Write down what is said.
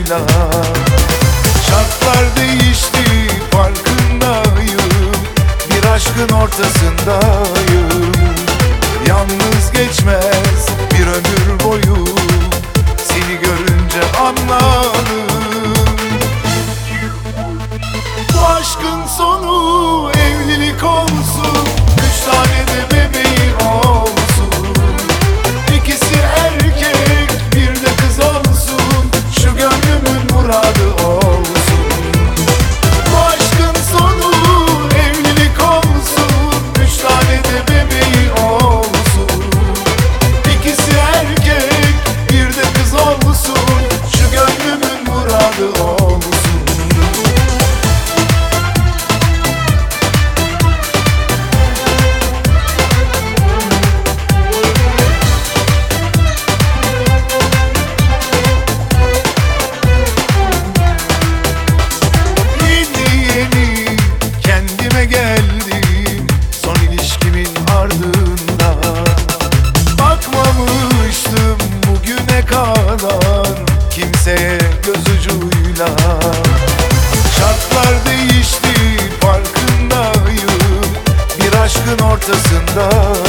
gözücüyle. Şartlar değişti farkındayım, bir aşkın ortasındayım. Yalnız geçmez bir ömür boyu, seni görünce anladım. Bu aşkın sonu evlilik olsun, 3 tane de bebeği olsun. İkisi erkek bir de kız olsun, şu gönlümün muradı olsun. Bu aşkın sonu evlilik olsun, 3 tane de bebeği olsun. İkisi erkek bir de kız olsun, şu gönlümün muradı olsun. Geldim son ilişkimin ardından, bakmamıştım bugüne kadar kimseye göz ucuyla. Şartlar değişti farkındayım, bir aşkın ortasında.